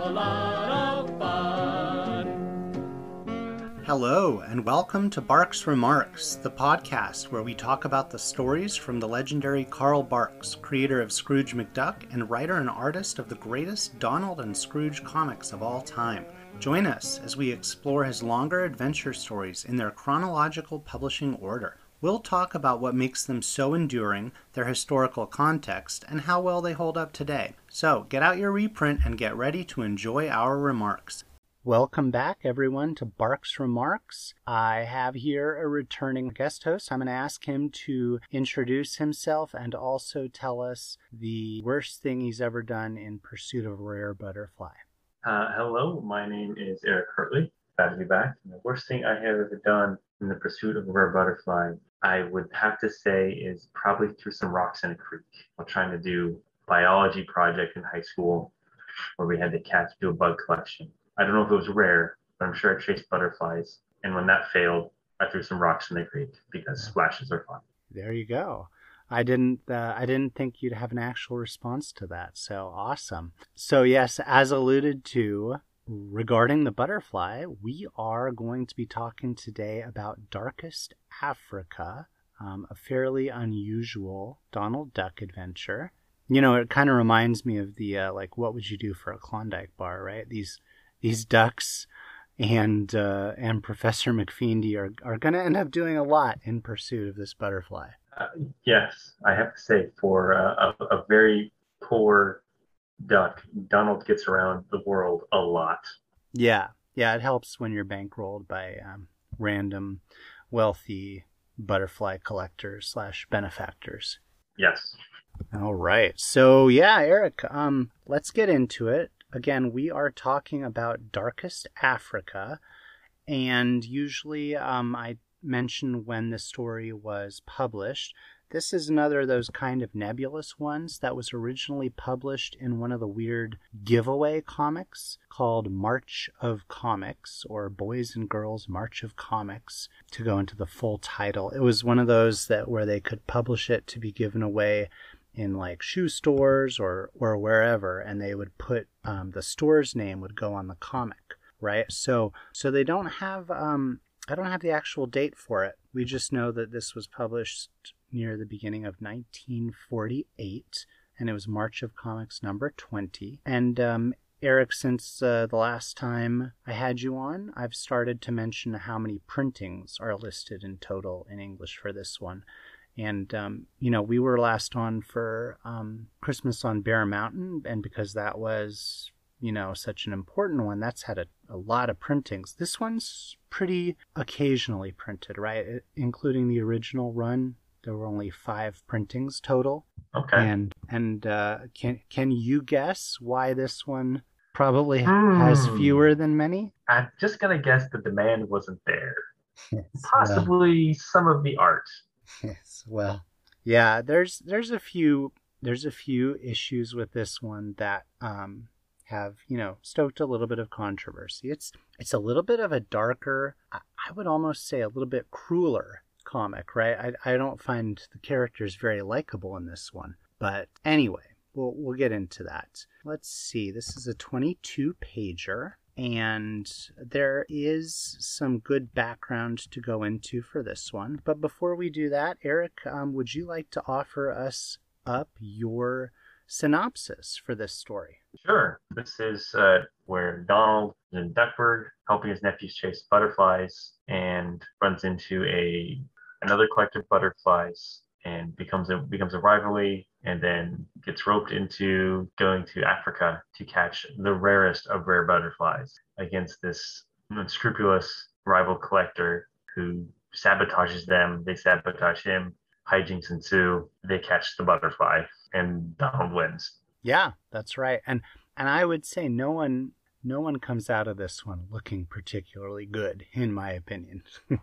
a lot of fun. Hello, and welcome to Barks Remarks, the podcast where we talk about the stories from the legendary Carl Barks, creator of Scrooge McDuck and writer and artist of the greatest Donald and Scrooge comics of all time. Join us as we explore his longer adventure stories in their chronological publishing order. We'll talk about what makes them so enduring, their historical context, and how well they hold up today. So, get out your reprint and get ready to enjoy our remarks. Welcome back, everyone, to Barks Remarks. I have here a returning guest host. I'm going to ask him to introduce himself and also tell us the worst thing he's ever done in pursuit of a rare butterfly. Hello, my name is Eric Hartley. Glad to be back. And the worst thing I have ever done in the pursuit of a rare butterfly, I would have to say, is probably threw some rocks in a creek while trying to do a biology project in high school where we had to do a bug collection. I don't know if it was rare, but I'm sure I chased butterflies. And when that failed, I threw some rocks in the creek because splashes are fun. There you go. I didn't think you'd have an actual response to that. So awesome. So yes, as alluded to, regarding the butterfly, we are going to be talking today about Darkest Africa, a fairly unusual Donald Duck adventure. You know, it kind of reminds me of the what would you do for a Klondike bar, right? These ducks and Professor McFeely are going to end up doing a lot in pursuit of this butterfly. Yes, I have to say, for a very poor duck, Donald gets around the world a lot. Yeah, it helps when you're bankrolled by random wealthy butterfly collectors / benefactors. Yes. All right. So yeah, Eric, let's get into it. Again, we are talking about Darkest Africa, and usually I mention when the story was published. This is another of those kind of nebulous ones that was originally published in one of the weird giveaway comics called March of Comics, or Boys and Girls March of Comics, to go into the full title. It was one of those where they could publish it to be given away in like shoe stores or wherever, and they would put the store's name would go on the comic, right? So they don't have I don't have the actual date for it. We just know that this was published near the beginning of 1948, and it was March of Comics number 20. And Eric, since the last time I had you on, I've started to mention how many printings are listed in total in English for this one. And, we were last on for Christmas on Bear Mountain, and because that was, such an important one, that's had a lot of printings. This one's pretty occasionally printed, right? Including the original run, there were only 5 printings total. Okay. And can you guess why this one probably has fewer than many? I'm just going to guess the demand wasn't there. Yes, Possibly some of the art. Yes, well, yeah, there's a few issues with this one that have stoked a little bit of controversy. It's a little bit of a darker, I would almost say a little bit crueler comic, right? I don't find the characters very likable in this one, but anyway, we'll get into that. Let's see. This is a 22-pager. And there is some good background to go into for this one. But before we do that, Eric, would you like to offer us up your synopsis for this story? Sure. This is where Donald is in Duckburg helping his nephews chase butterflies and runs into another collector of butterflies and becomes a rivalry, and then gets roped into going to Africa to catch the rarest of rare butterflies against this unscrupulous rival collector who sabotages them. They sabotage him. Hijinks ensue. They catch the butterfly, and Donald wins. Yeah, that's right. And I would say no one comes out of this one looking particularly good, in my opinion.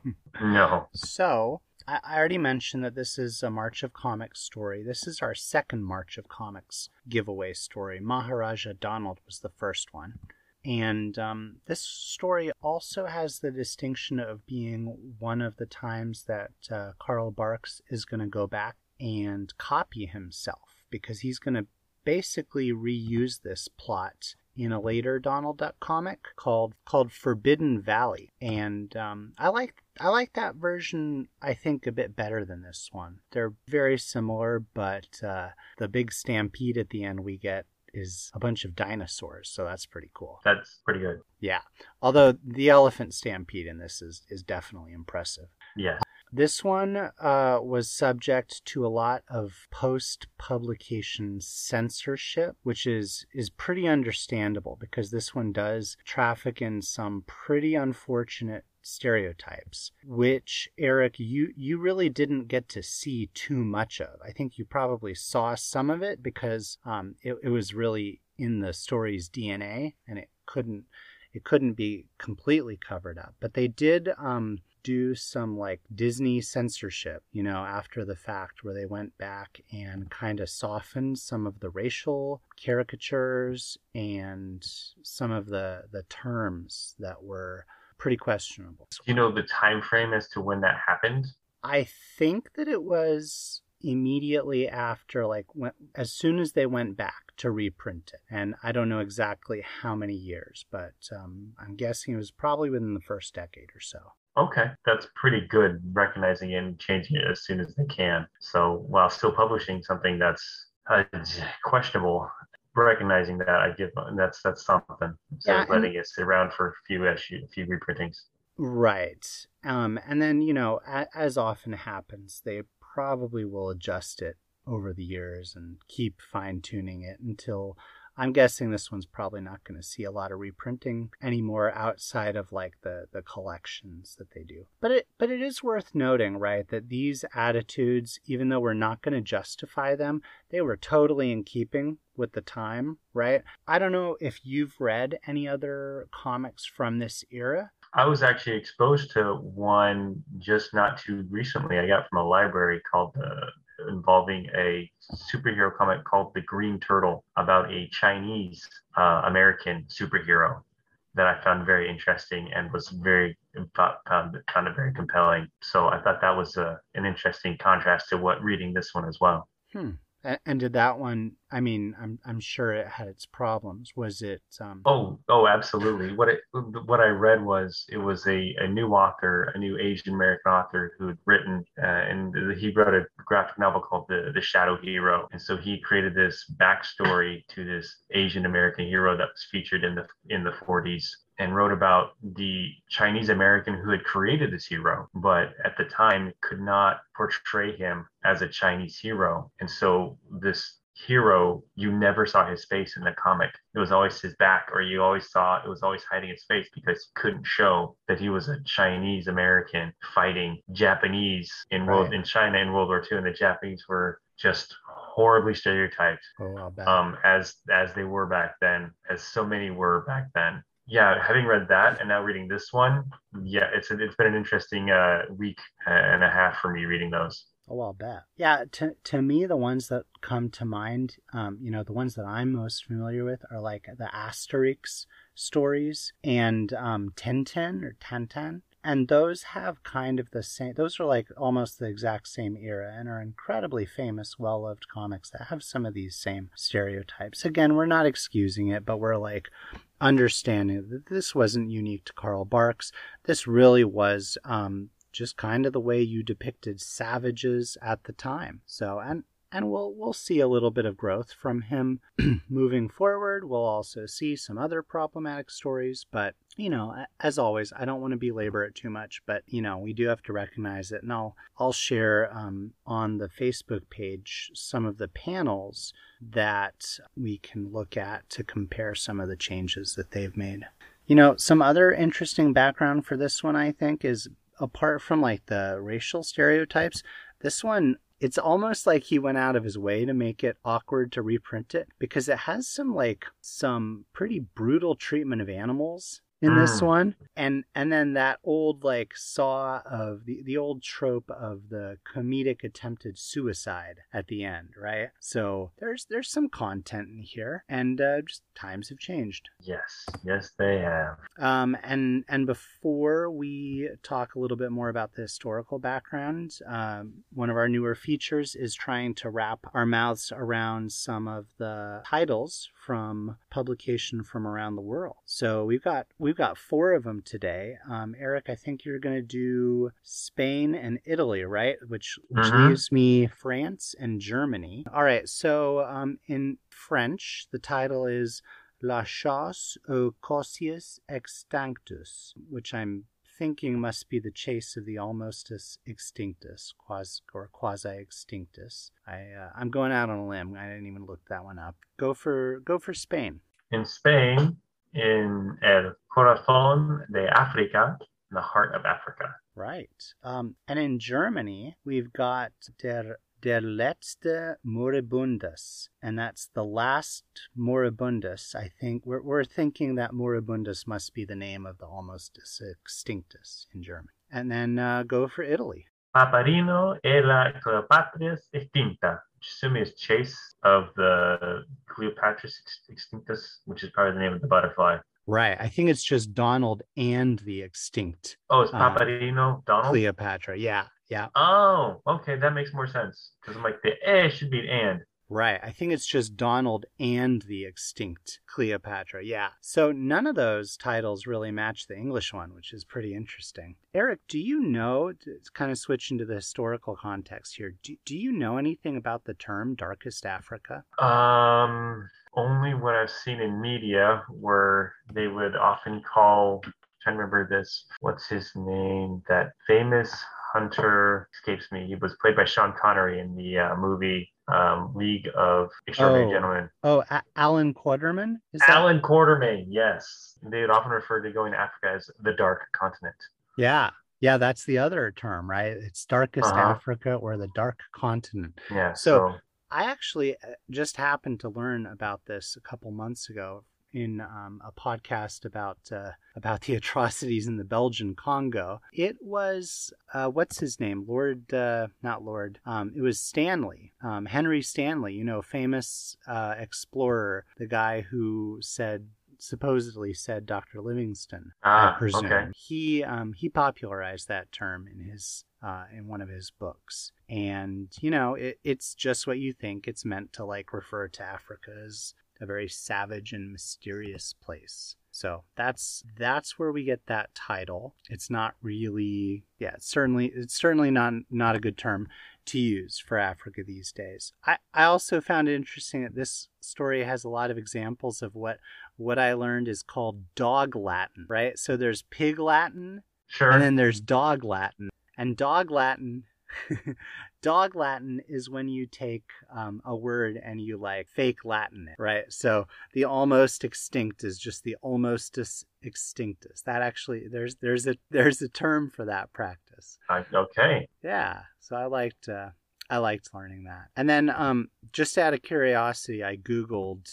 No. So I already mentioned that this is a March of Comics story. This is our second March of Comics giveaway story. Maharaja Donald was the first one. And this story also has the distinction of being one of the times that Carl Barks is going to go back and copy himself, because he's going to basically reuse this plot in a later Donald Duck comic called Forbidden Valley, and I like that version, I think, a bit better than this one. They're very similar, but the big stampede at the end we get is a bunch of dinosaurs, so that's pretty cool. That's pretty good. Yeah, although the elephant stampede in this is definitely impressive. Yeah. This one was subject to a lot of post-publication censorship, which is pretty understandable because this one does traffic in some pretty unfortunate stereotypes, which, Eric, you really didn't get to see too much of. I think you probably saw some of it because it was really in the story's DNA, and it couldn't be completely covered up. But they did do some like Disney censorship, after the fact, where they went back and kind of softened some of the racial caricatures and some of the terms that were pretty questionable. Do you know the time frame as to when that happened? I think that it was immediately after, as soon as they went back to reprint it. And I don't know exactly how many years, but I'm guessing it was probably within the first decade or so. Okay, that's pretty good, recognizing it and changing it as soon as they can. So while still publishing something that's questionable, recognizing that, that's something. So yeah, letting it sit around for a few reprintings. Right. And then, as often happens, they probably will adjust it over the years and keep fine-tuning it until, I'm guessing this one's probably not going to see a lot of reprinting anymore outside of the collections that they do. But it is worth noting, right, that these attitudes, even though we're not going to justify them, they were totally in keeping with the time, right? I don't know if you've read any other comics from this era. I was actually exposed to one just not too recently. I got from a library involving a superhero comic called The Green Turtle, about a Chinese American superhero that I found very interesting and was found it very compelling. So I thought that was an interesting contrast to reading this one as well. And did that one, I'm sure it had its problems. Was it? Oh, absolutely. What I read was, it was a new author, a new Asian American author who had written, and he wrote a graphic novel called The Shadow Hero. And so he created this backstory to this Asian American hero that was featured in the 40s, and wrote about the Chinese American who had created this hero, but at the time could not portray him as a Chinese hero. And so this hero, you never saw his face in the comic. It was always his back, or it was always hiding his face because he couldn't show that he was a Chinese American fighting Japanese in China in World War II, and the Japanese were just horribly stereotyped, as they were back then, as so many were back then. Yeah, having read that and now reading this one, yeah, it's been an interesting week and a half for me reading those. Oh, I'll bet. Yeah, to me, the ones that come to mind, the ones that I'm most familiar with are like the Asterix stories and Tintin or Tintin. And those have kind of the same, those are like almost the exact same era and are incredibly famous, well-loved comics that have some of these same stereotypes. Again, we're not excusing it, but we're like understanding that this wasn't unique to Carl Barks. This really was just kind of the way you depicted savages at the time. So, and we'll see a little bit of growth from him moving forward. We'll also see some other problematic stories, but as always, I don't want to belabor it too much, but we do have to recognize it. And I'll share on the Facebook page some of the panels that we can look at to compare some of the changes that they've made. Some other interesting background for this one, I think, is apart from like the racial stereotypes, this one, it's almost like he went out of his way to make it awkward to reprint it, because it has some pretty brutal treatment of animals in this one. And then that old like saw of the old trope of the comedic attempted suicide at the end, right? So there's some content in here, and just times have changed. Yes, they have. And before we talk a little bit more about the historical background, one of our newer features is trying to wrap our mouths around some of the titles from publication from around the world. So we've got 4 of them today. Eric, I think you're going to do Spain and Italy, right? Which leaves me France and Germany. All right. So in French, the title is La chasse aux cocius extinctus, which I'm thinking must be the chase of the almost extinctus, quasi-extinctus. I'm going out on a limb. I didn't even look that one up. Go for Spain. In Spain, in El Corazón de África, in the heart of Africa. Right. And in Germany, we've got Der letzte Moribundus, and that's the last Moribundus. I think we're thinking that Moribundus must be the name of the almost extinctus in German. And then go for Italy. Paparino e la Cleopatra extinta, which assuming is chase of the Cleopatra extinctus, which is probably the name of the butterfly. Right. I think it's just Donald and the extinct. Oh, it's Paparino, Donald? Cleopatra. Yeah. Oh, okay. That makes more sense. Because I'm like, the should be an and. Right. I think it's just Donald and the extinct Cleopatra. Yeah. So none of those titles really match the English one, which is pretty interesting. Eric, do you know, to kind of switch into the historical context here, do you know anything about the term Darkest Africa? Only what I've seen in media where they would often call, I'm trying to remember this, what's his name? That famous hunter escapes me. He was played by Sean Connery in the movie League of Extraordinary Gentlemen. Alan Quatermain? Alan Quatermain, yes. They would often refer to going to Africa as the Dark Continent. Yeah, that's the other term, right? It's Darkest Africa or the Dark Continent. Yeah. So I actually just happened to learn about this a couple months ago in a podcast about the atrocities in the Belgian Congo. It was what's his name? Not Lord. It was Stanley, Henry Stanley. Famous explorer, the guy who supposedly said Dr. Livingstone. I presume. Okay. He popularized that term in one of his books, and it's just what you think. It's meant to refer to Africa as a very savage and mysterious place. So that's where we get that title. It's not really, it's certainly not a good term to use for Africa these days. I also found it interesting that this story has a lot of examples of what I learned is called dog Latin, right? So there's pig Latin, sure, and then there's dog Latin. And dog Latin is when you take a word and you fake Latin it, right? So the almost extinct is just the almost extinctus. That actually there's a term for that practice. Okay. Yeah. So I liked learning that. And then just out of curiosity, I Googled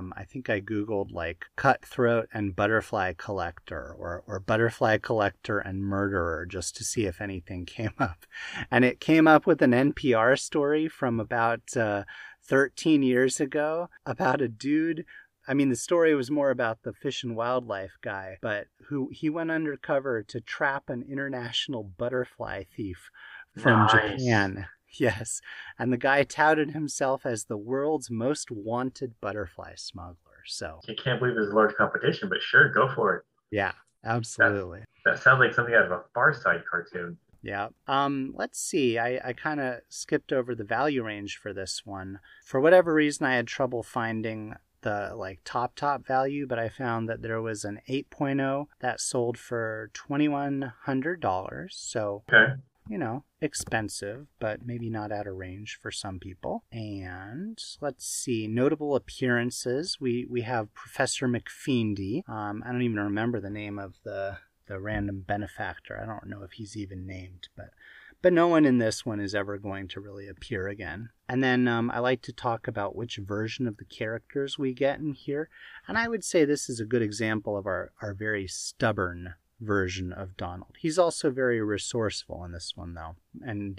cutthroat and butterfly collector or butterfly collector and murderer just to see if anything came up. And it came up with an NPR story from about 13 years ago about a dude. I mean, the story was more about the Fish and Wildlife guy, but he went undercover to trap an international butterfly thief from Japan. Yes, and the guy touted himself as the world's most wanted butterfly smuggler. So you can't believe there's a large competition, but sure, go for it. Yeah, absolutely. That sounds like something out of a Far Side cartoon. Yeah. Let's see. I kind of skipped over the value range for this one. For whatever reason, I had trouble finding the top value, but I found that there was an 8.0 that sold for $2,100. So okay. Expensive, but maybe not out of range for some people. And let's see, notable appearances. We have Professor McFeeny. I don't even remember the name of the random benefactor. I don't know if he's even named, but But no one in this one is ever going to really appear again. And then I like to talk about which version of the characters we get in here. And I would say this is a good example of our very stubborn version of Donald. He's also very resourceful in this one, though. And,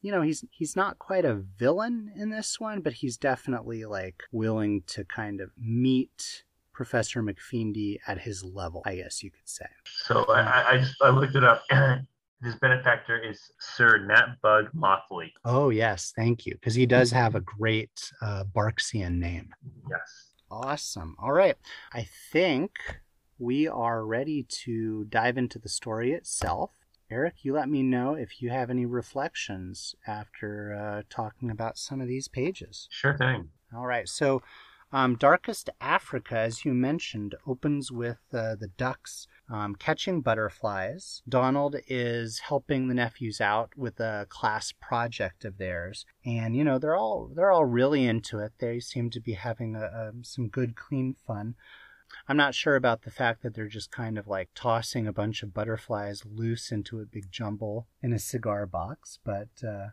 he's not quite a villain in this one, but he's definitely, willing to kind of meet Professor McFeely at his level, I guess you could say. So I looked it up. His benefactor is Sir Natbug Mothly. Oh, yes. Thank you. Because he does have a great Barksian name. Yes. Awesome. All right. I think we are ready to dive into the story itself. Eric, you let me know if you have any reflections after talking about some of these pages. Sure thing. All right. So Darkest Africa, as you mentioned, opens with the ducks catching butterflies. Donald is helping the nephews out with a class project of theirs, and they're all really into it. They seem to be having some good, clean fun. I'm not sure about the fact that they're just kind of tossing a bunch of butterflies loose into a big jumble in a cigar box, but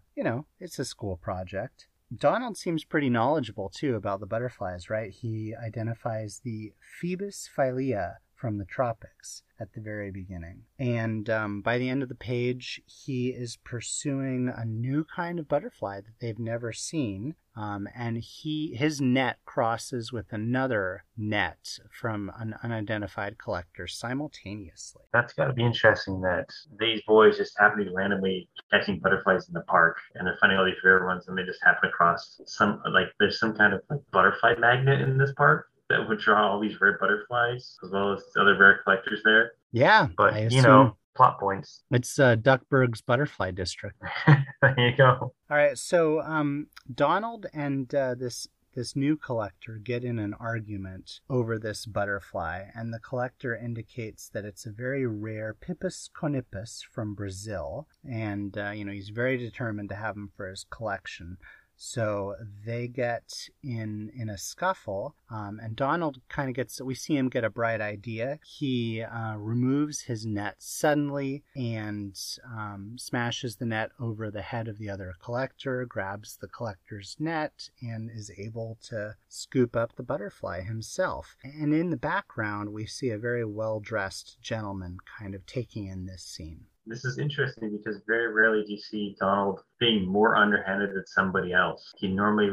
it's a school project. Donald seems pretty knowledgeable, too, about the butterflies, right? He identifies the Phoebus phyllia from the tropics at the very beginning. And by the end of the page, he is pursuing a new kind of butterfly that they've never seen. And his net crosses with another net from an unidentified collector simultaneously. That's got to be interesting that these boys just happen to be randomly catching butterflies in the park, and they're finding all these rare ones, and they just happen to cross there's some kind of butterfly magnet in this park that would draw all these rare butterflies as well as other rare collectors there. Yeah, but plot points. It's Duckburg's Butterfly District. There you go. All right, so Donald and this new collector get in an argument over this butterfly, and the collector indicates that it's a very rare Pipus conipus from Brazil, and he's very determined to have him for his collection. So they get in a scuffle, and Donald we see him get a bright idea. He removes his net suddenly and smashes the net over the head of the other collector, grabs the collector's net, and is able to scoop up the butterfly himself. And in the background, we see a very well-dressed gentleman kind of taking in this scene. This is interesting because very rarely do you see Donald being more underhanded than somebody else. He normally,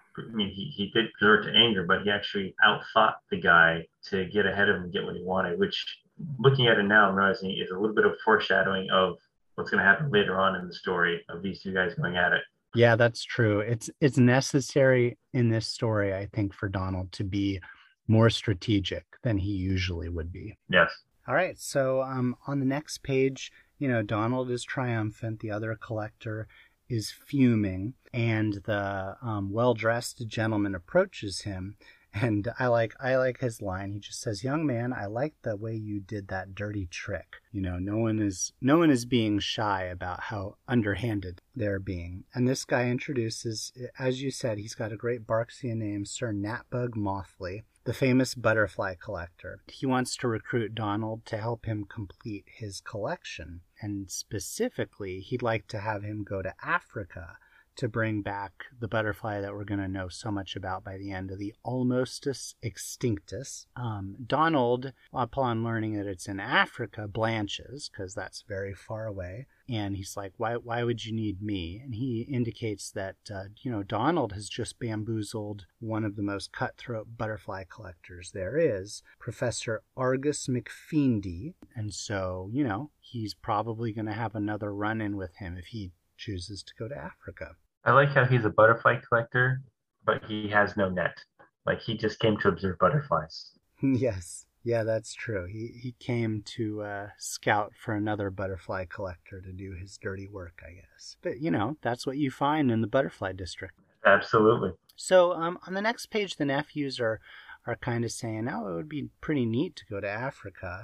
he did resort to anger, but he actually outthought the guy to get ahead of him and get what he wanted, which, looking at it now, I'm realizing is a little bit of foreshadowing of what's going to happen later on in the story of these two guys going at it. Yeah, that's true. It's necessary in this story, I think, for Donald to be more strategic than he usually would be. Yes. All right, so on the next page, Donald is triumphant. The other collector is fuming, and the well-dressed gentleman approaches him. And I like his line. He just says, "Young man, I like the way you did that dirty trick." No one is being shy about how underhanded they're being. And this guy introduces, as you said, he's got a great Barksian name, Sir Natbug Mothly, the famous butterfly collector. He wants to recruit Donald to help him complete his collection. And specifically, he'd like to have him go to Africa to bring back the butterfly that we're going to know so much about by the end of the Almostus Extinctus. Donald, upon learning that it's in Africa, blanches, because that's very far away. And he's like, why would you need me? And he indicates that, Donald has just bamboozled one of the most cutthroat butterfly collectors there is, Professor Argus McFeely. And so, he's probably going to have another run-in with him if he chooses to go to Africa. I like how he's a butterfly collector, but he has no net. He just came to observe butterflies. Yes. Yeah, that's true. He came to scout for another butterfly collector to do his dirty work, I guess. But, that's what you find in the Butterfly District. Absolutely. So on the next page, the nephews are kind of saying, it would be pretty neat to go to Africa.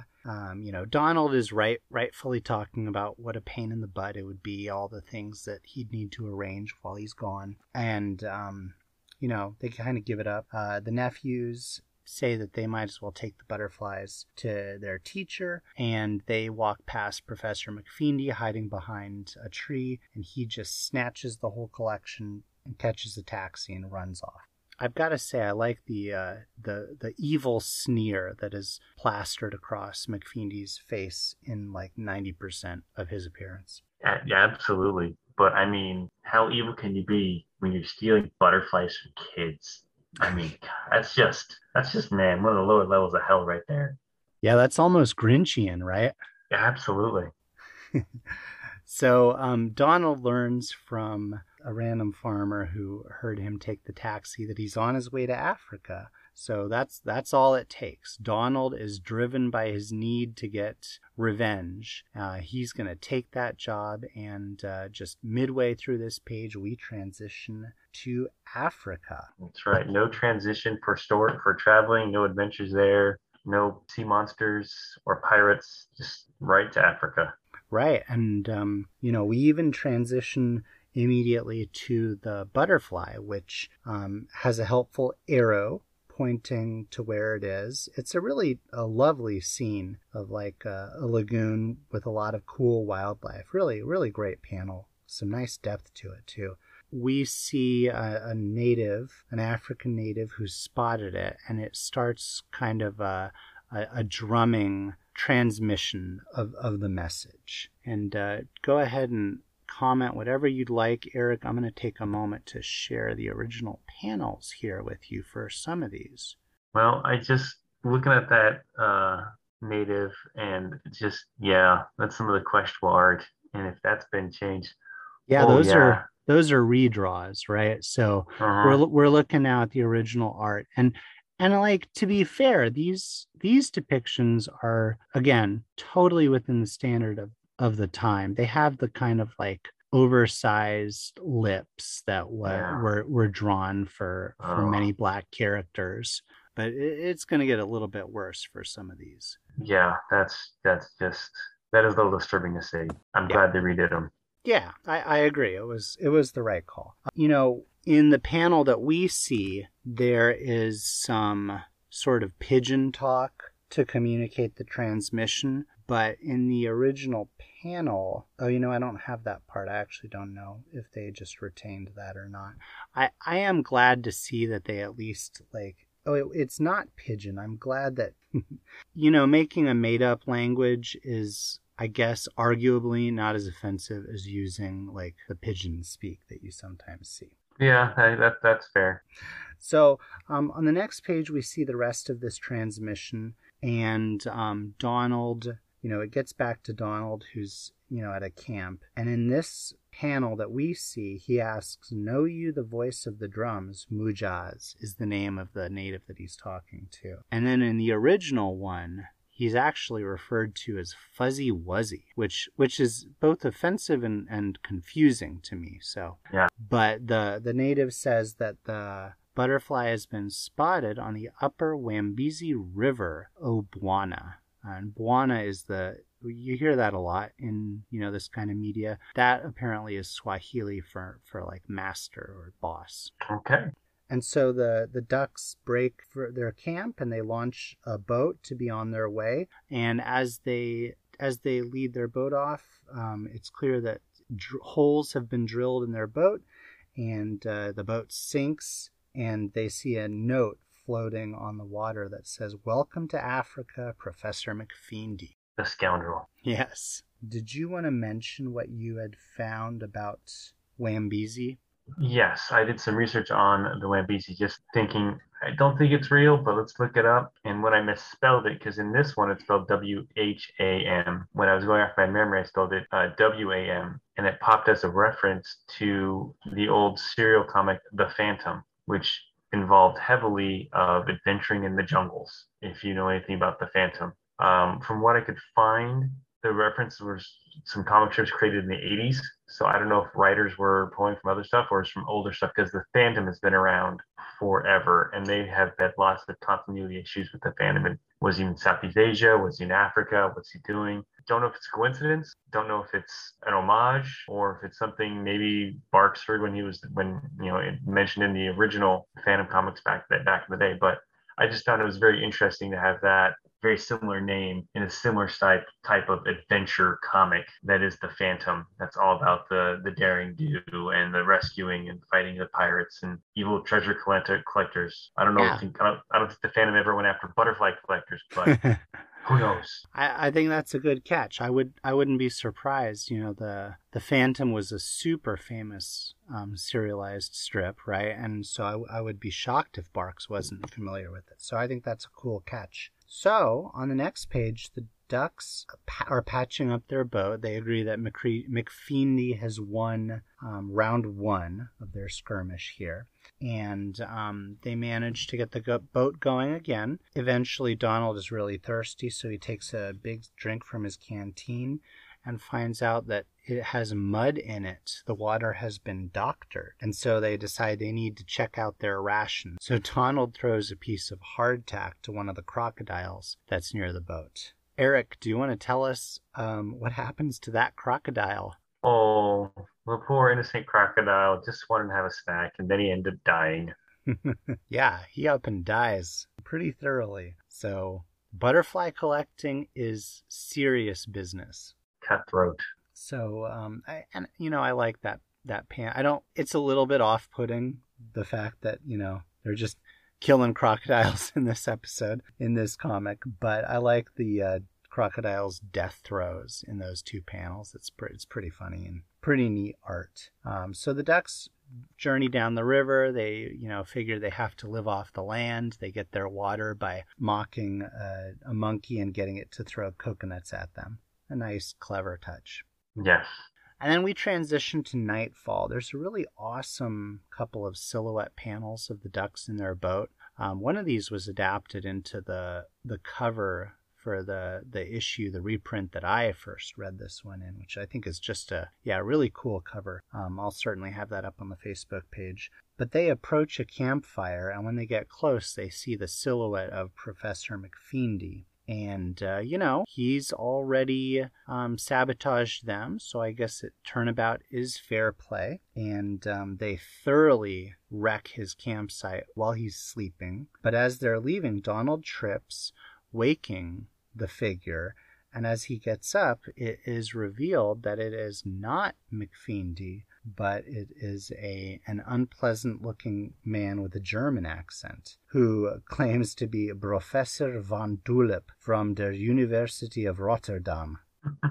Donald is rightfully talking about what a pain in the butt it would be, all the things that he'd need to arrange while he's gone. And, they kind of give it up. The nephews say that they might as well take the butterflies to their teacher, and they walk past Professor McFeely hiding behind a tree, and he just snatches the whole collection and catches a taxi and runs off. I've got to say, I like the evil sneer that is plastered across McFeely's face in like 90% of his appearance. Yeah, absolutely. But I mean, how evil can you be when you're stealing butterflies from kids? I mean, that's just man, one of the lower levels of hell right there. Yeah, that's almost Grinchian, right? Yeah, absolutely. So Donald learns from a random farmer who heard him take the taxi that he's on his way to Africa. So that's all it takes. Donald is driven by his need to get revenge. He's going to take that job, and just midway through this page, we transition to Africa. That's right. No transition for traveling, no adventures there, no sea monsters or pirates, just right to Africa. Right, and we even transition immediately to the butterfly, which has a helpful arrow pointing to where it is. It's a lovely scene of like a lagoon with a lot of cool wildlife. Really, really great panel. Some nice depth to it too. We see an African native who spotted it, and it starts kind of a drumming transmission of the message. And go ahead and comment whatever you'd like. Eric, I'm going to take a moment to share the original panels here with you for some of these. Well, I just looking at that native, and just, yeah, that's some of the questionable art. And if that's been changed, yeah, those are redraws, right? So we're looking now at the original art, and like, to be fair, these depictions are, again, totally within the standard of the time. They have the kind of like oversized lips that were drawn for many Black characters, but it's going to get a little bit worse for some of these. Yeah, that is a little disturbing to see. I'm glad they redid them. Yeah, I agree. It was the right call. In the panel that we see, there is some sort of pigeon talk to communicate the transmission. But in the original panel, I don't have that part. I actually don't know if they just retained that or not. I am glad to see that they at least it's not pigeon. I'm glad that, making a made up language is, I guess, arguably not as offensive as using like the pigeon speak that you sometimes see. Yeah, that's fair. So on the next page, we see the rest of this transmission, and Donald, it gets back to Donald, who's, at a camp. And in this panel that we see, he asks, "Know you the voice of the drums?" Mujaz is the name of the native that he's talking to. And then in the original one, he's actually referred to as Fuzzy Wuzzy, which is both offensive and confusing to me. So, yeah. But the native says that the butterfly has been spotted on the upper Wambezi River, Bwana. And Bwana is you hear that a lot in, this kind of media. That apparently is Swahili for like master or boss. Okay. And so the ducks break for their camp, and they launch a boat to be on their way. And as they lead their boat off, it's clear that holes have been drilled in their boat, and the boat sinks, and they see a note floating on the water that says, "Welcome to Africa, Professor McFeely." The scoundrel. Yes. Did you want to mention what you had found about Wambezi? Yes, I did some research on the Wambezi, just thinking, I don't think it's real, but let's look it up. And when I misspelled it, because in this one it's spelled W-H-A-M. When I was going off my memory, I spelled it W-A-M. And it popped as a reference to the old serial comic, The Phantom, which involved heavily of adventuring in the jungles, if you know anything about The Phantom. From what I could find, the reference was some comic strips created in the 80s. So I don't know if writers were pulling from other stuff or it's from older stuff, because the Phantom has been around forever, and they have had lots of continuity issues with the Phantom. And was he in Southeast Asia? Was he in Africa? What's he doing? Don't know if it's a coincidence. Don't know if it's an homage or if it's something maybe Barks heard when it mentioned in the original Phantom comics back in the day. But I just found it was very interesting to have that very similar name in a similar type of adventure comic that is the Phantom. That's all about the daring do and the rescuing and fighting the pirates and evil collectors. Yeah. I don't think the Phantom ever went after butterfly collectors, but who knows? I think that's a good catch. I wouldn't be surprised. You know, the Phantom was a super famous serialized strip, right? And so I would be shocked if Barks wasn't familiar with it. So I think that's a cool catch. So on the next page, the Ducks are patching up their boat. They agree that McFeeny has won round one of their skirmish here. And they manage to get the boat going again. Eventually, Donald is really thirsty, so he takes a big drink from his canteen and finds out that it has mud in it. The water has been doctored. And so they decide they need to check out their rations. So Donald throws a piece of hardtack to one of the crocodiles that's near the boat. Eric, do you want to tell us what happens to that crocodile? Oh, the poor innocent crocodile just wanted to have a snack, and then he ended up dying. Yeah, he up and dies pretty thoroughly. So butterfly collecting is serious business. Cutthroat. So, I like that pan. It's a little bit off-putting, the fact that, they're just killing crocodiles in this episode, in this comic, but I like the crocodile's death throes in those two panels. It's pretty funny and pretty neat art. So the Ducks journey down the river. They, figure they have to live off the land. They get their water by mocking a monkey and getting it to throw coconuts at them. A nice, clever touch. Yes. And then we transition to nightfall. There's a really awesome couple of silhouette panels of the Ducks in their boat. One of these was adapted into the cover for the issue, the reprint that I first read this one in, which I think is just a really cool cover. I'll certainly have that up on the Facebook page. But they approach a campfire, and when they get close, they see the silhouette of Professor McFeeny. And, he's already sabotaged them, so I guess turnabout is fair play. And they thoroughly wreck his campsite while he's sleeping. But as they're leaving, Donald trips, waking the figure. And as he gets up, it is revealed that it is not McFeeny, but it is an unpleasant-looking man with a German accent who claims to be Professor von Tulip from the University of Rotterdam.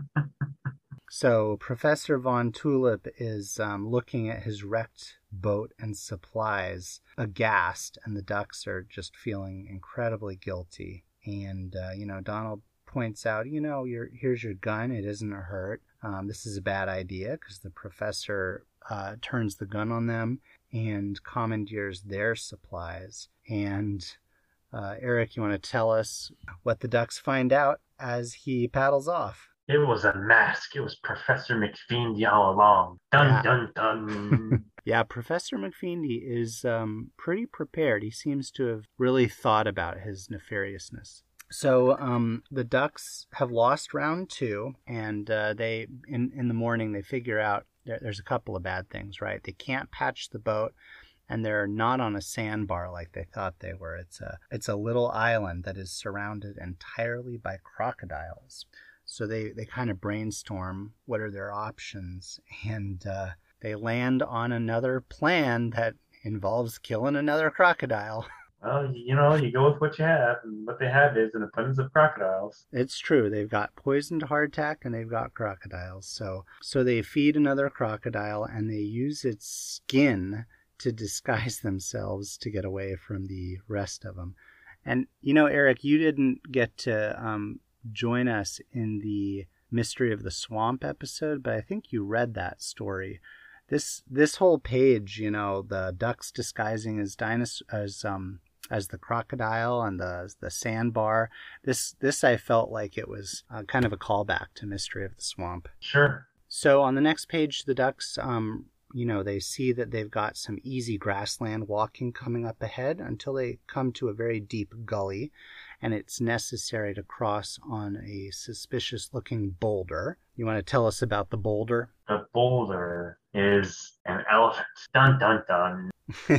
So Professor von Tulip is looking at his wrecked boat and supplies, aghast, and the Ducks are just feeling incredibly guilty. And, Donald points out, here's your gun. It isn't a hurt. This is a bad idea because the professor turns the gun on them and commandeers their supplies. And Eric, you want to tell us what the Ducks find out as he paddles off? It was a mask. It was Professor McFeeny all along. Dun, dun, dun. Yeah, Professor McFeeny is pretty prepared. He seems to have really thought about his nefariousness. So the Ducks have lost round two, and they in the morning they figure out there's a couple of bad things, right? They can't patch the boat, and they're not on a sandbar like they thought they were. It's a little island that is surrounded entirely by crocodiles. So they kind of brainstorm what are their options, and they land on another plan that involves killing another crocodile. Well, you go with what you have, and what they have is an abundance of crocodiles. It's true. They've got poisoned hardtack and they've got crocodiles. So they feed another crocodile and they use its skin to disguise themselves to get away from the rest of them. And, Eric, you didn't get to join us in the Mystery of the Swamp episode, but I think you read that story. This whole page, the Ducks disguising as the crocodile and the sandbar. This I felt like it was kind of a callback to Mystery of the Swamp. Sure. So on the next page, the Ducks, they see that they've got some easy grassland walking coming up ahead until they come to a very deep gully. and it's necessary to cross on a suspicious-looking boulder. You want to tell us about the boulder? The boulder is an elephant. Dun dun dun.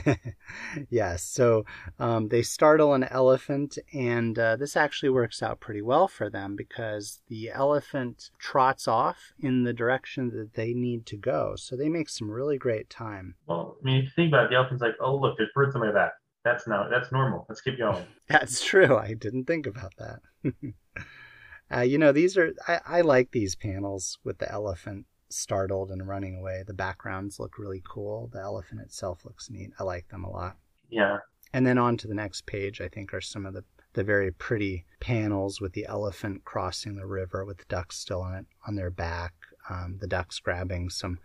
Yes, so they startle an elephant, and this actually works out pretty well for them because the elephant trots off in the direction that they need to go. So they make some really great time. Well, I mean, if you think about it, the elephant's like, oh, look, there's birds on my back. That's normal. Let's keep going. That's true. I didn't think about that. These are, I like these panels with the elephant startled and running away. The backgrounds look really cool. The elephant itself looks neat. I like them a lot. Yeah. And then on to the next page, I think, are some of the very pretty panels with the elephant crossing the river with the ducks still on their back. The ducks grabbing some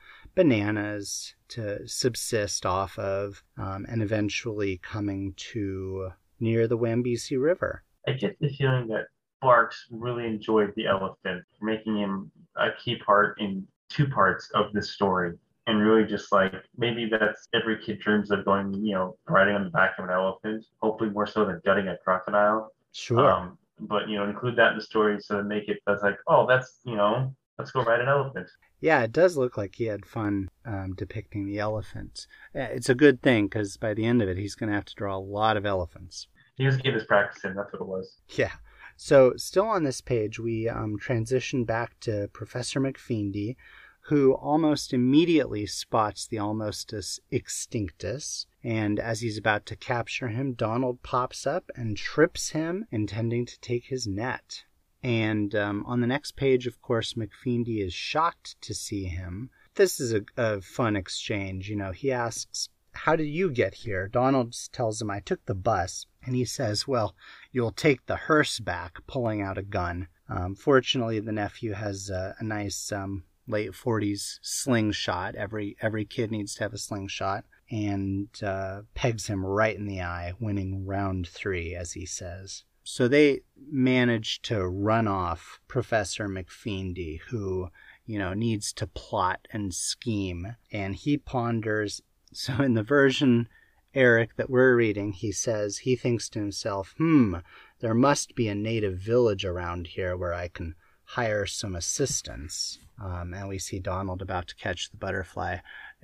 bananas to subsist off of, and eventually coming to near the Wambisi River. I get the feeling that Barks really enjoyed the elephant, making him a key part in two parts of this story. And really just like, maybe that's every kid dreams of going, riding on the back of an elephant, hopefully more so than gutting a crocodile. Sure. But, include that in the story so to make it, that's like, oh, that's, let's go ride an elephant. Yeah, it does look like he had fun depicting the elephant. It's a good thing because by the end of it, he's going to have to draw a lot of elephants. He was getting his practice in, that's what it was. Yeah. So still on this page, we transition back to Professor McFeely, who almost immediately spots the Almostus Extinctus. And as he's about to capture him, Donald pops up and trips him, intending to take his net. And on the next page, of course, McFeely is shocked to see him. This is a fun exchange. He asks, how did you get here? Donald tells him, I took the bus. And he says, well, you'll take the hearse back, pulling out a gun. Fortunately, the nephew has a nice late 40s slingshot. Every kid needs to have a slingshot. And pegs him right in the eye, winning round 3, as he says. So they manage to run off Professor McFeely, who, needs to plot and scheme. And he ponders. So in the version, Eric, that we're reading, he says he thinks to himself, there must be a native village around here where I can hire some assistance. And we see Donald about to catch the butterfly.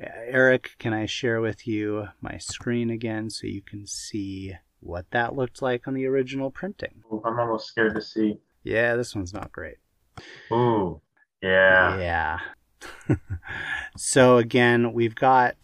Eric, can I share with you my screen again so you can see what that looked like on the original printing? Ooh, I'm almost scared to see. Yeah, this one's not great. Ooh, yeah. Yeah. So again, we've got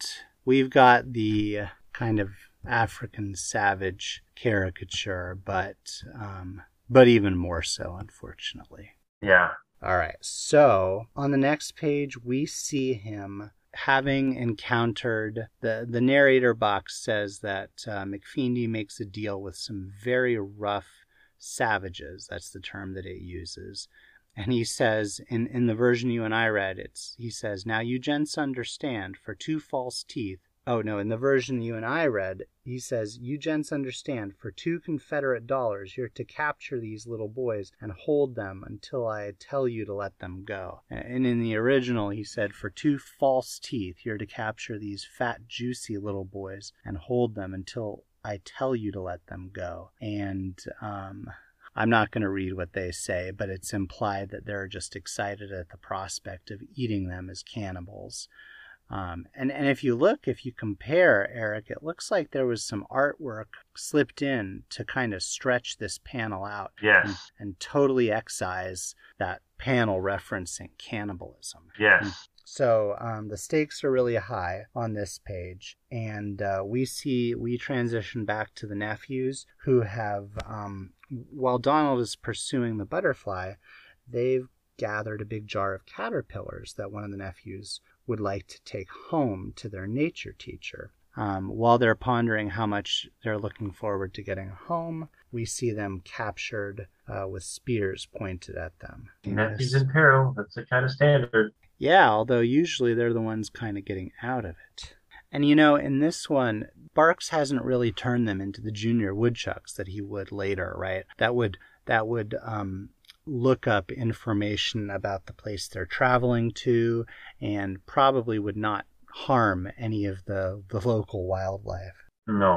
the kind of African savage caricature, but even more so, unfortunately. Yeah. All right. So on the next page, we see him having encountered the narrator box says that McFeely makes a deal with some very rough savages. That's the term that it uses. And he says, in the version you and I read, he says, now you gents understand, for 2 false teeth. Oh, no, in the version you and I read, he says, you gents understand, for 2 Confederate dollars, you're to capture these little boys and hold them until I tell you to let them go. And in the original, he said, for 2 false teeth, you're to capture these fat, juicy little boys and hold them until I tell you to let them go. And, I'm not going to read what they say, but it's implied that they're just excited at the prospect of eating them as cannibals. And if you compare, Eric, it looks like there was some artwork slipped in to kind of stretch this panel out. Yes. And totally excise that panel referencing cannibalism. Yes. So the stakes are really high on this page, and we transition back to the nephews who have, while Donald is pursuing the butterfly, they've gathered a big jar of caterpillars that one of the nephews would like to take home to their nature teacher. While they're pondering how much they're looking forward to getting home, we see them captured with spears pointed at them. Nephews in peril, that's the kind of standard. Yeah, although usually they're the ones kind of getting out of it. And in this one, Barks hasn't really turned them into the junior woodchucks that he would later, right? That would look up information about the place they're traveling to and probably would not harm any of the local wildlife. No.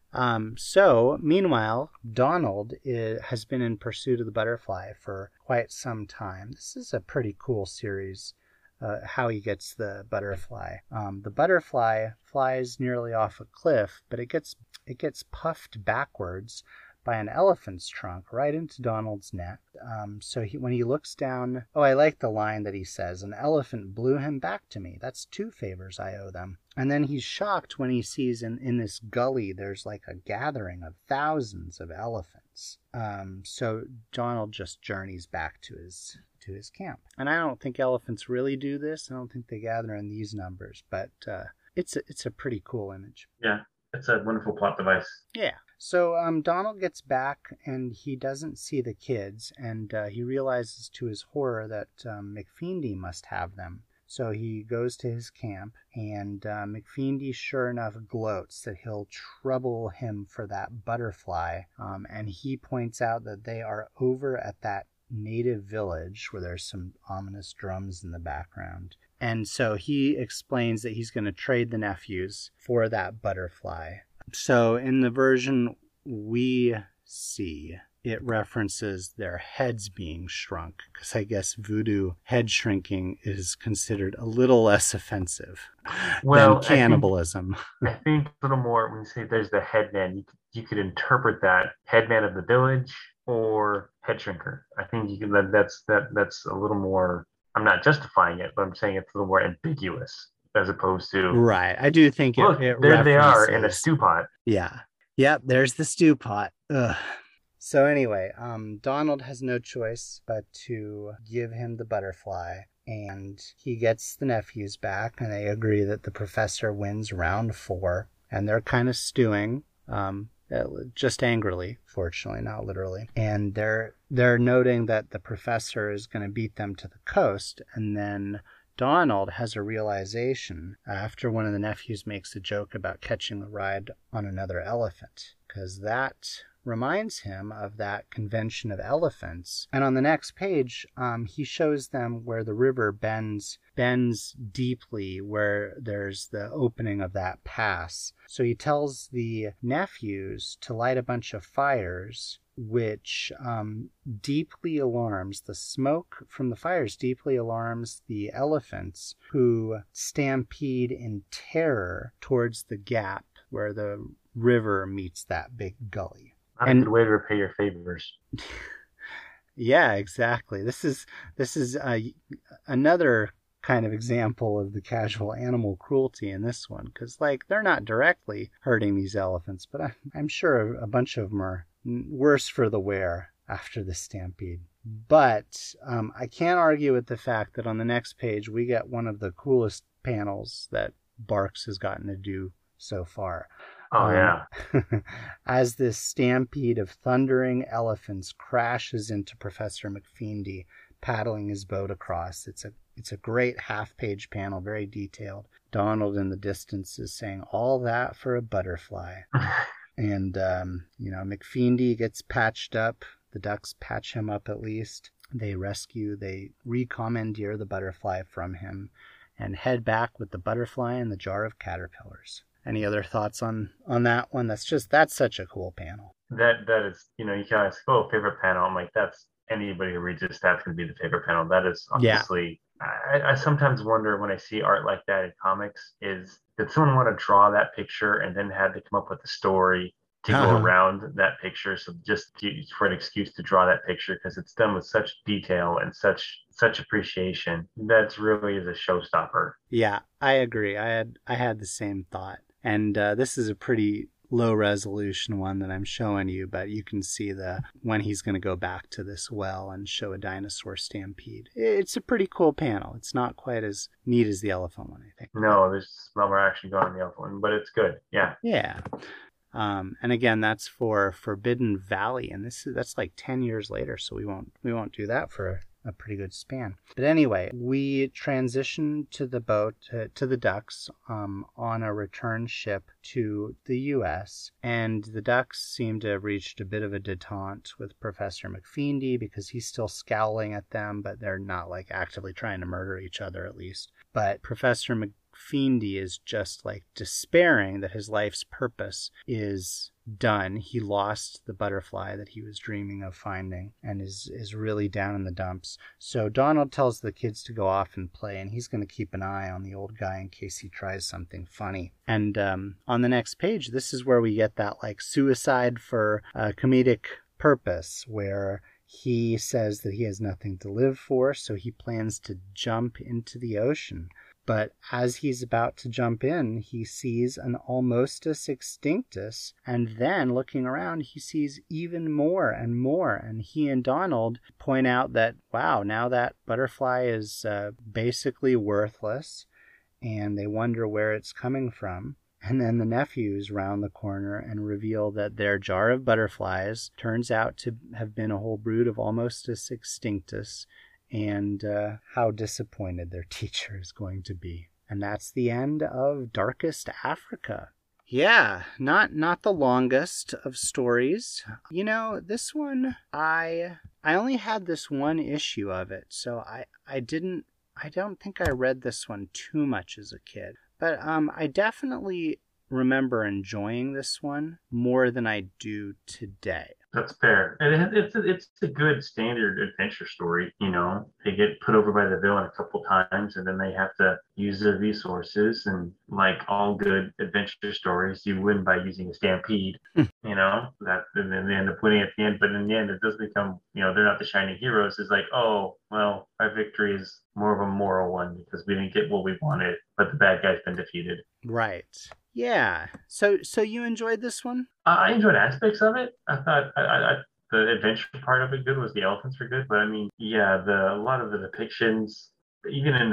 So, meanwhile, Donald has been in pursuit of the butterfly for quite some time. This is a pretty cool series, how he gets the butterfly. The butterfly flies nearly off a cliff, but it gets puffed backwards by an elephant's trunk right into Donald's neck. So when he looks down, I like the line that he says, "An elephant blew him back to me. That's 2 favors I owe them." And then he's shocked when he sees in this gully there's like a gathering of thousands of elephants. So Donald just journeys back to his camp. And I don't think elephants really do this. I don't think they gather in these numbers, but it's a pretty cool image. Yeah, it's a wonderful plot device. Yeah. So Donald gets back and he doesn't see the kids, and he realizes to his horror that McFeely must have them. So he goes to his camp, and McFeely sure enough gloats that he'll trouble him for that butterfly, and he points out that they are over at that native village where there's some ominous drums in the background. And so he explains that he's going to trade the nephews for that butterfly. So in the version we see, it references their heads being shrunk, because I guess voodoo head shrinking is considered a little less offensive than cannibalism. I think a little more, when you say there's the headman, you could interpret that headman of the village or head shrinker. I think that's a little more, I'm not justifying it, but I'm saying it's a little more ambiguous as opposed to... Right. I do think look, there they are in a stew pot. Yeah. Yep, there's the stew pot. Ugh. So anyway, Donald has no choice but to give him the butterfly, and he gets the nephews back, and they agree that the professor wins round 4, and they're kind of stewing, just angrily, fortunately, not literally. And they're noting that the professor is going to beat them to the coast, and then Donald has a realization after one of the nephews makes a joke about catching a ride on another elephant, because that reminds him of that convention of elephants. And on the next page, he shows them where the river bends deeply, where there's the opening of that pass. So he tells the nephews to light a bunch of fires, which deeply alarms, the smoke from the fires deeply alarms the elephants, who stampede in terror towards the gap where the river meets that big gully. Not a good way to repay your favors. Yeah, exactly. This is another kind of example of the casual animal cruelty in this one, because they're not directly hurting these elephants, but I'm sure a bunch of them are worse for the wear after the stampede. But I can't argue with the fact that on the next page we get one of the coolest panels that Barks has gotten to do so far. Oh, yeah. As this stampede of thundering elephants crashes into Professor McFeely, paddling his boat across. It's a great half-page panel, very detailed. Donald in the distance is saying, "All that for a butterfly." And, McFeely gets patched up. The ducks patch him up at least. They recommandeer the butterfly from him and head back with the butterfly and the jar of caterpillars. Any other thoughts on that one? That's such a cool panel. That is, you can ask, favorite panel. I'm like, that's anybody who reads this, that's going to be the favorite panel. That is obviously, yeah. I sometimes wonder when I see art like that in comics, did someone want to draw that picture and then had to come up with a story to go around that picture? So just for an excuse to draw that picture, because it's done with such detail and such appreciation. That really is a showstopper. Yeah, I agree. I had the same thought. And this is a pretty low resolution one that I'm showing you, but you can see when he's going to go back to this well and show a dinosaur stampede. It's a pretty cool panel. It's not quite as neat as the elephant one, I think. No, there's not more action going on in the elephant one, but it's good. Yeah. Yeah. And again, that's for Forbidden Valley, and that's like 10 years later, so we won't do that for a pretty good span. But anyway, we transition to the boat, to the ducks, on a return ship to the U.S., and the ducks seem to have reached a bit of a detente with Professor McFeely, because he's still scowling at them, but they're not actively trying to murder each other, at least. But Professor McFeeny is just like despairing that his life's purpose is done. He lost the butterfly that he was dreaming of finding and is really down in the dumps. So Donald tells the kids to go off and play, and he's going to keep an eye on the old guy in case he tries something funny. And on the next page, this is where we get that like suicide for comedic purpose, where he says that he has nothing to live for, so he plans to jump into the ocean. But as he's about to jump in, he sees an Almostus extinctus, and then looking around, he sees even more and more. And he and Donald point out that, wow, now that butterfly is basically worthless, and they wonder where it's coming from. And then the nephews round the corner and reveal that their jar of butterflies turns out to have been a whole brood of Almostus extinctus, and how disappointed their teacher is going to be. And that's the end of Darkest Africa. Yeah, not the longest of stories. You know, this one, I only had this one issue of it, so I don't think I read this one too much as a kid. But I definitely remember enjoying this one more than I do today. That's fair. And it's a good standard adventure story. You know, they get put over by the villain a couple times, and then they have to use their resources. And like all good adventure stories, you win by using a stampede. You know, and then they end up winning at the end. But in the end, it does become, you know, they're not the shining heroes. It's like, oh, well, our victory is more of a moral one because we didn't get what we wanted, but the bad guy's been defeated. Right. Yeah. So you enjoyed this one? I enjoyed aspects of it. I thought the adventure part of it good was the elephants were good, but I mean, yeah, a lot of the depictions, even in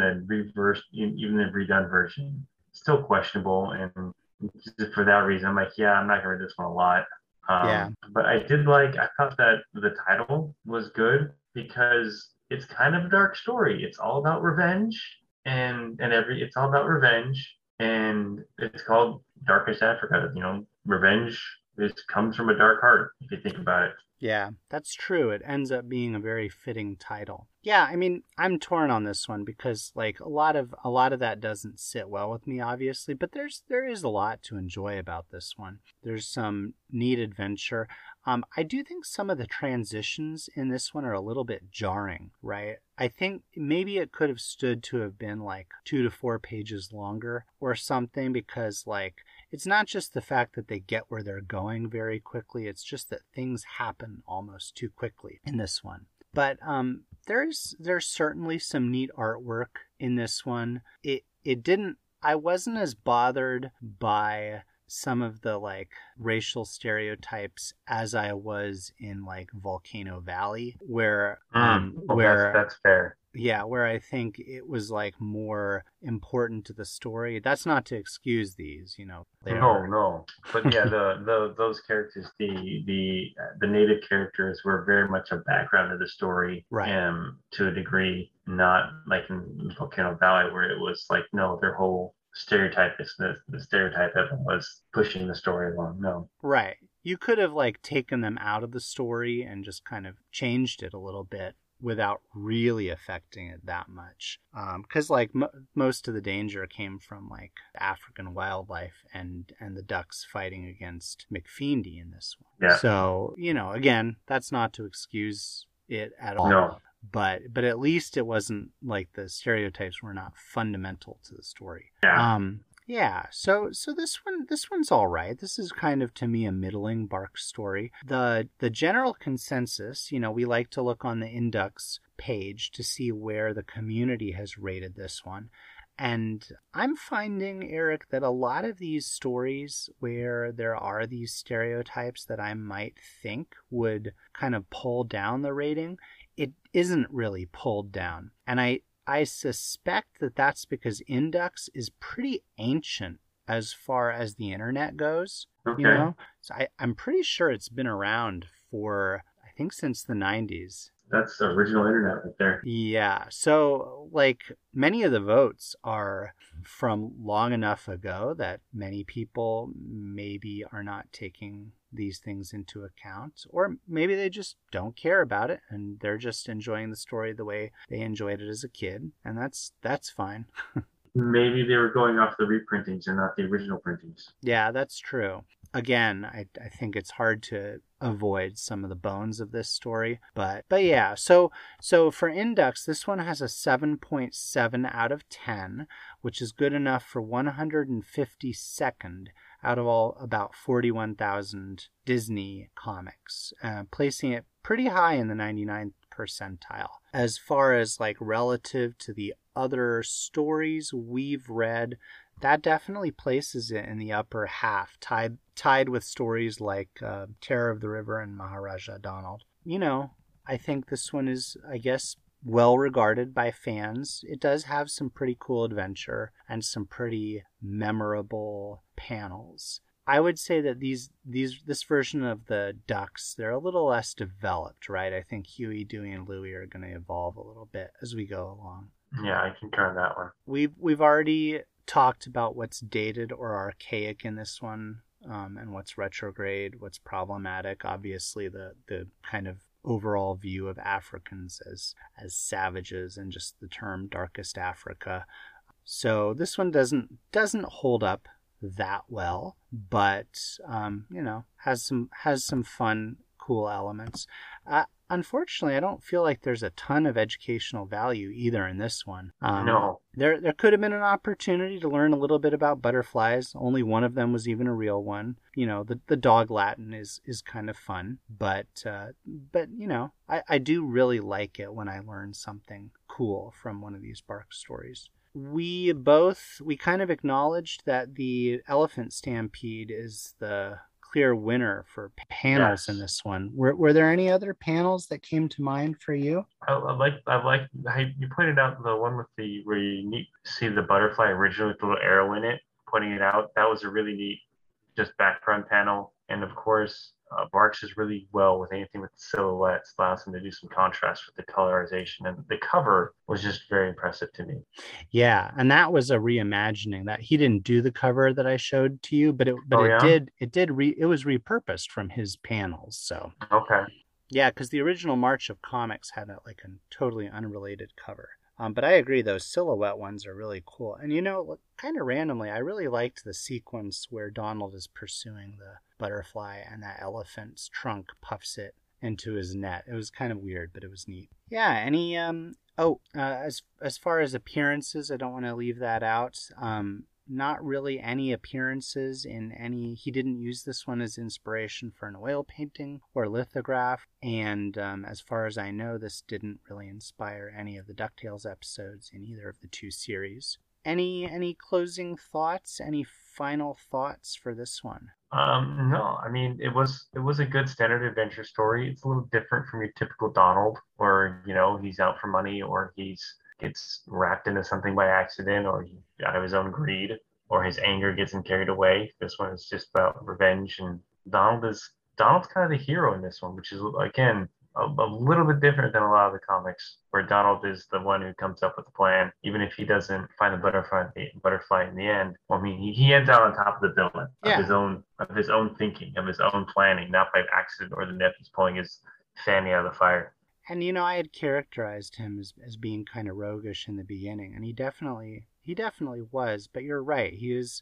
even the redone version, still questionable. And just for that reason, I'm like, yeah, I'm not gonna read this one a lot. Yeah. But I thought that the title was good because it's kind of a dark story. It's all about revenge, and it's all about revenge. And it's called Darkest Africa. You know, revenge comes from a dark heart, if you think about it. Yeah, that's true. It ends up being a very fitting title. Yeah, I mean, I'm torn on this one because like a lot of that doesn't sit well with me, obviously, but there is a lot to enjoy about this one. There's some neat adventure. I do think some of the transitions in this one are a little bit jarring, right? I think maybe it could have stood to have been like 2 to 4 pages longer or something, because like it's not just the fact that they get where they're going very quickly, it's just that things happen almost too quickly in this one. But there's certainly some neat artwork in this one. I wasn't as bothered by some of the like racial stereotypes as I was in like Volcano Valley, where that's fair. Yeah, where I think it was like more important to the story. That's not to excuse these, you know. No. But yeah, those characters, the native characters were very much a background of the story, right? To a degree, not like in Volcano Valley where it was like, no, their whole stereotype is the stereotype that was pushing the story along. No. Right. You could have like taken them out of the story and just kind of changed it a little bit without really affecting it that much. Because like most of the danger came from like African wildlife and the ducks fighting against McFeeny in this one. Yeah. So, you know, again, that's not to excuse it at all. No. But at least it wasn't like the stereotypes were not fundamental to the story. Yeah. Yeah, so this one's all right. This is kind of, to me, a middling Bark story. The general consensus, you know, we like to look on the Indux page to see where the community has rated this one. And I'm finding, Eric, that a lot of these stories where there are these stereotypes that I might think would kind of pull down the rating, it isn't really pulled down. And I suspect that that's because Indux is pretty ancient as far as the internet goes. Okay. You know? So I'm pretty sure it's been around for, I think, since the 90s. That's the original internet right there. Yeah. So, like, many of the votes are from long enough ago that many people maybe are not taking these things into account, or maybe they just don't care about it and they're just enjoying the story the way they enjoyed it as a kid, and that's fine. Maybe they were going off the reprintings and not the original printings. Yeah, that's true. Again, I think it's hard to avoid some of the bones of this story, but yeah. So for Indux, this one has a 7.7 out of 10, which is good enough for 152nd out of all about 41,000 Disney comics, placing it pretty high in the 99th percentile. As far as like relative to the other stories we've read, that definitely places it in the upper half, tied with stories like Terror of the River and Maharaja Donald. You know, I think this one is, I guess, well regarded by fans. It does have some pretty cool adventure and some pretty memorable panels. I would say that this version of the Ducks, they're a little less developed, right? I think Huey, Dewey, and Louie are going to evolve a little bit as we go along. Yeah, I concur on that one. We've already talked about what's dated or archaic in this one, and what's retrograde, what's problematic. Obviously, the kind of overall view of Africans as savages, and just the term Darkest Africa. So this one doesn't hold up that well, but has some fun, cool elements. Unfortunately, I don't feel like there's a ton of educational value either in this one. No. There could have been an opportunity to learn a little bit about butterflies. Only one of them was even a real one. The dog Latin is kind of fun, but I do really like it when I learn something cool from one of these Bark stories. We kind of acknowledged that the Elephant Stampede is the clear winner for panels in this one. Were there any other panels that came to mind for you? I like you pointed out the one with where you see the butterfly originally with the little arrow in it, pointing it out. That was a really neat just background panel. And of course, Barks is really well with anything with the silhouettes, allows him to do some contrast with the colorization. And the cover was just very impressive to me. Yeah, and that was a reimagining. That he didn't do the cover that I showed to you, but it was repurposed from his panels. So okay. Yeah, because the original March of Comics had a totally unrelated cover. But I agree, those silhouette ones are really cool. And kind of randomly, I really liked the sequence where Donald is pursuing the butterfly and that elephant's trunk puffs it into his net. It was kind of weird, but it was neat. Yeah, any as far as appearances, I don't want to leave that out. Not really any appearances in any. He didn't use this one as inspiration for an oil painting or lithograph, and as far as I know, this didn't really inspire any of the DuckTales episodes in either of the two series. Any closing thoughts? Any final thoughts for this one? No, I mean it was a good standard adventure story. It's a little different from your typical Donald, where he's out for money, or gets wrapped into something by accident, or out of his own greed, or his anger gets him carried away. This one is just about revenge, and Donald's kind of the hero in this one, which is again a little bit different than a lot of the comics, where Donald is the one who comes up with the plan, even if he doesn't find the butterfly in the end. Well, I mean, he ends out on top of the building of his own thinking, of his own planning, not by accident or the nephews pulling his family out of the fire. And I had characterized him as being kind of roguish in the beginning, and he definitely was. But you're right, he is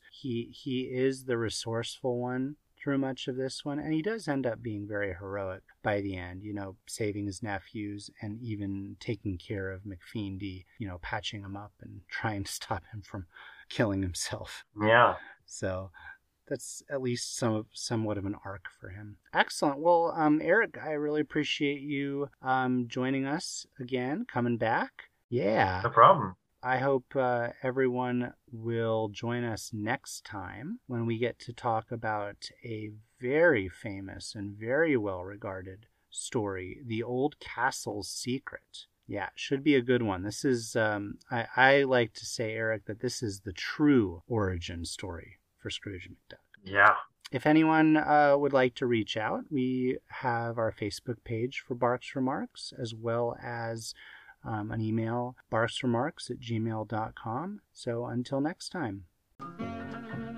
the resourceful one through much of this one, and he does end up being very heroic by the end. Saving his nephews and even taking care of McFeeny, patching him up and trying to stop him from killing himself. Yeah. So that's at least somewhat of an arc for him. Excellent. Well, Eric, I really appreciate you joining us again, coming back. Yeah. No problem. I hope everyone will join us next time when we get to talk about a very famous and very well-regarded story, The Old Castle's Secret. Yeah, should be a good one. This is, I like to say, Eric, that this is the true origin story for Scrooge McDuck. Yeah. If anyone would like to reach out, we have our Facebook page for Barks Remarks, as well as an email, barksremarks@gmail.com. So until next time.